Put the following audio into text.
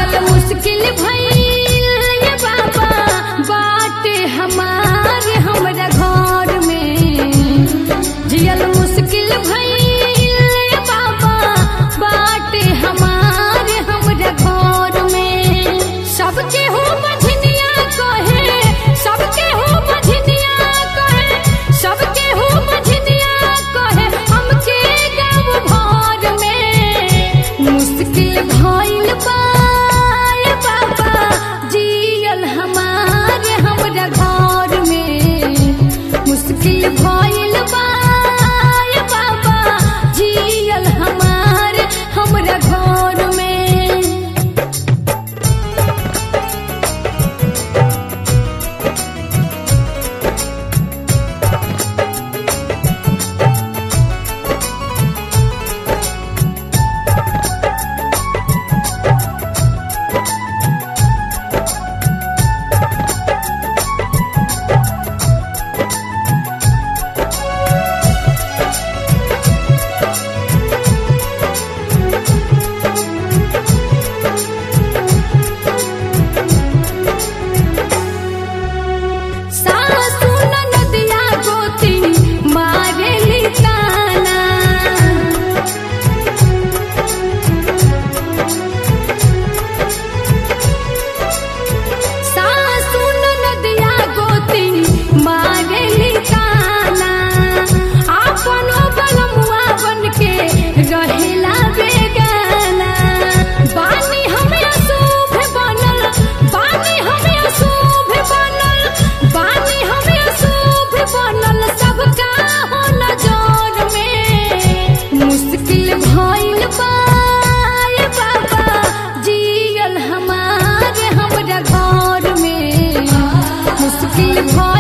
मुश्किल भइल ये बाबा बाटे हमारे हमरा घर में जियल मुश्किल भइल ये बाबा बाटे हमारे हमरा घर में सबके हो बझनिया कहे सबके हो बझनिया कहे सबके हो बझनिया कहे हमके गाँव भर में मुश्किल भइल बा मुश्किल भइल बा ये बाबा जियल हमार हमरा घर में रहेला बेगाना बानी हमें अशुभ बनल बानी हमें अशुभ बनल बानी हमें अशुभ बनल सबका हो नजर में मुश्किल भइल बा ये बाबा जियल हमारे हमरा घर में मुश्किल भइल